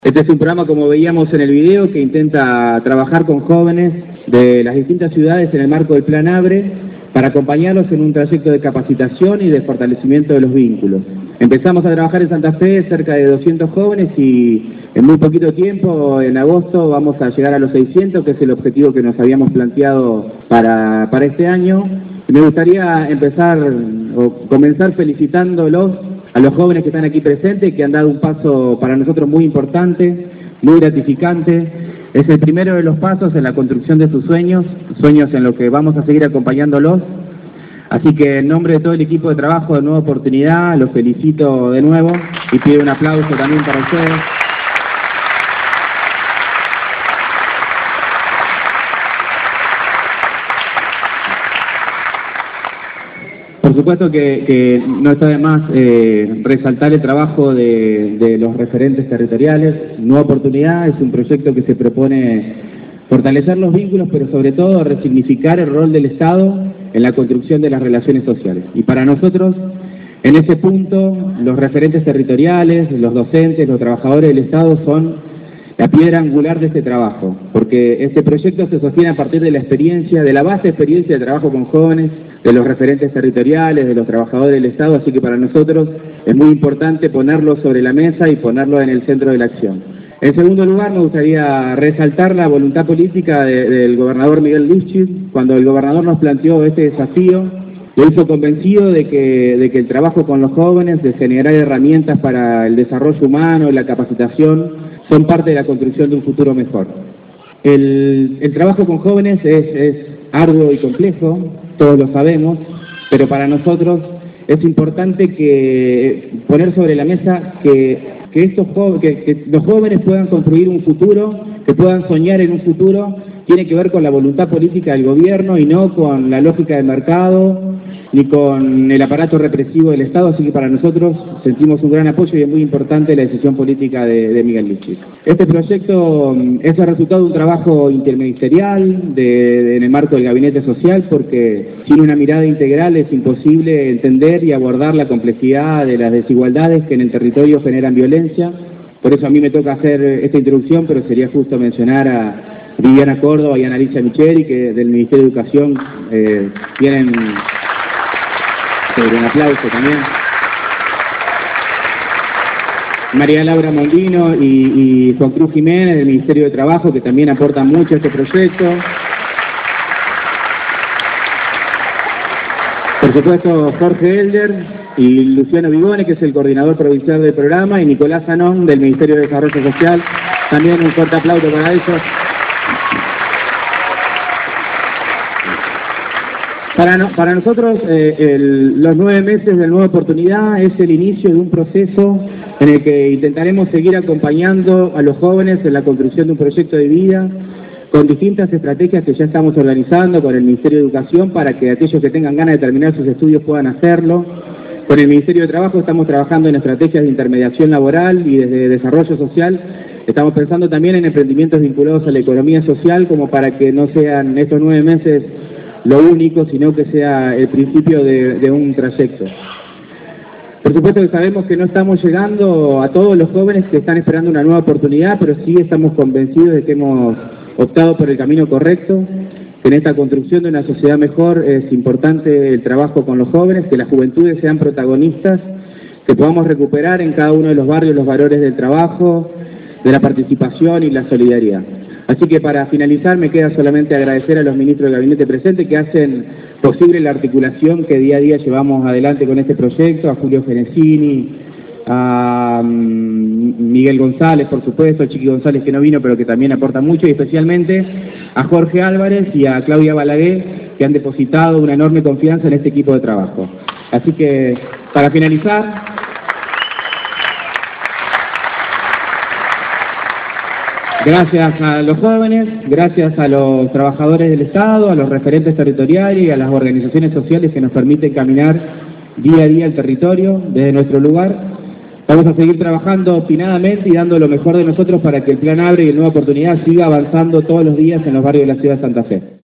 Este es un programa, como veíamos en el video, que intenta trabajar con jóvenes de las distintas ciudades en el marco del Plan ABRE para acompañarlos en un trayecto de capacitación y de fortalecimiento de los vínculos. Empezamos a trabajar en Santa Fe cerca de 200 jóvenes y en muy poquito tiempo, en agosto, vamos a llegar a los 600, que es el objetivo que nos habíamos planteado para este año. Y me gustaría comenzar felicitándolos a los jóvenes que están aquí presentes, que han dado un paso para nosotros muy importante, muy gratificante. Es el primero de los pasos en la construcción de sus sueños en los que vamos a seguir acompañándolos. Así que en nombre de todo el equipo de trabajo de Nueva Oportunidad, los felicito de nuevo y pido un aplauso también para ustedes. Por supuesto que no está de más resaltar el trabajo de los referentes territoriales. Nueva Oportunidad es un proyecto que se propone fortalecer los vínculos, pero sobre todo resignificar el rol del Estado en la construcción de las relaciones sociales. Y para nosotros, en ese punto, los referentes territoriales, los docentes, los trabajadores del Estado son la piedra angular de este trabajo, porque este proyecto se sostiene a partir de la experiencia, de la vasta experiencia de trabajo con jóvenes, de los referentes territoriales, de los trabajadores del Estado, así que para nosotros es muy importante ponerlo sobre la mesa y ponerlo en el centro de la acción. En segundo lugar, me gustaría resaltar la voluntad política del gobernador Miguel Lifchitz. Cuando el gobernador nos planteó este desafío, lo hizo convencido de que el trabajo con los jóvenes, de generar herramientas para el desarrollo humano y la capacitación, son parte de la construcción de un futuro mejor. El trabajo con jóvenes es arduo y complejo, todos lo sabemos, pero para nosotros es importante poner sobre la mesa que los jóvenes puedan construir un futuro, que puedan soñar en un futuro. Tiene que ver con la voluntad política del gobierno y no con la lógica del mercado ni con el aparato represivo del Estado, así que para nosotros sentimos un gran apoyo y es muy importante la decisión política de Miguel Lifchitz. Este proyecto es el resultado de un trabajo interministerial en el marco del Gabinete Social, porque sin una mirada integral es imposible entender y abordar la complejidad de las desigualdades que en el territorio generan violencia. Por eso a mí me toca hacer esta introducción, pero sería justo mencionar a Viviana Córdoba y a Alicia Micheli, que del Ministerio de Educación tienen un aplauso también. María Laura Mondino y Juan Cruz Jiménez del Ministerio de Trabajo, que también aportan mucho a este proyecto. Por supuesto, Jorge Elder y Luciano Vigone, que es el coordinador provincial del programa, y Nicolás Zanón del Ministerio de Desarrollo Social. También un fuerte aplauso para ellos. Para nosotros, los 9 meses de Nueva Oportunidad es el inicio de un proceso en el que intentaremos seguir acompañando a los jóvenes en la construcción de un proyecto de vida, con distintas estrategias que ya estamos organizando con el Ministerio de Educación para que aquellos que tengan ganas de terminar sus estudios puedan hacerlo. Con el Ministerio de Trabajo estamos trabajando en estrategias de intermediación laboral y desde desarrollo social. Estamos pensando también en emprendimientos vinculados a la economía social, como para que no sean estos 9 meses lo único, sino que sea el principio de un trayecto. Por supuesto que sabemos que no estamos llegando a todos los jóvenes que están esperando una nueva oportunidad, pero sí estamos convencidos de que hemos optado por el camino correcto, que en esta construcción de una sociedad mejor es importante el trabajo con los jóvenes, que las juventudes sean protagonistas, que podamos recuperar en cada uno de los barrios los valores del trabajo, de la participación y la solidaridad. Así que para finalizar me queda solamente agradecer a los ministros del gabinete presentes que hacen posible la articulación que día a día llevamos adelante con este proyecto, a Julio Genesini, a Miguel González, por supuesto, a Chiqui González, que no vino pero que también aporta mucho, y especialmente a Jorge Álvarez y a Claudia Balaguer, que han depositado una enorme confianza en este equipo de trabajo. Así que, para finalizar, gracias a los jóvenes, gracias a los trabajadores del Estado, a los referentes territoriales y a las organizaciones sociales que nos permiten caminar día a día el territorio desde nuestro lugar. Vamos a seguir trabajando obstinadamente y dando lo mejor de nosotros para que el Plan ABRE y el Nueva Oportunidad siga avanzando todos los días en los barrios de la ciudad de Santa Fe.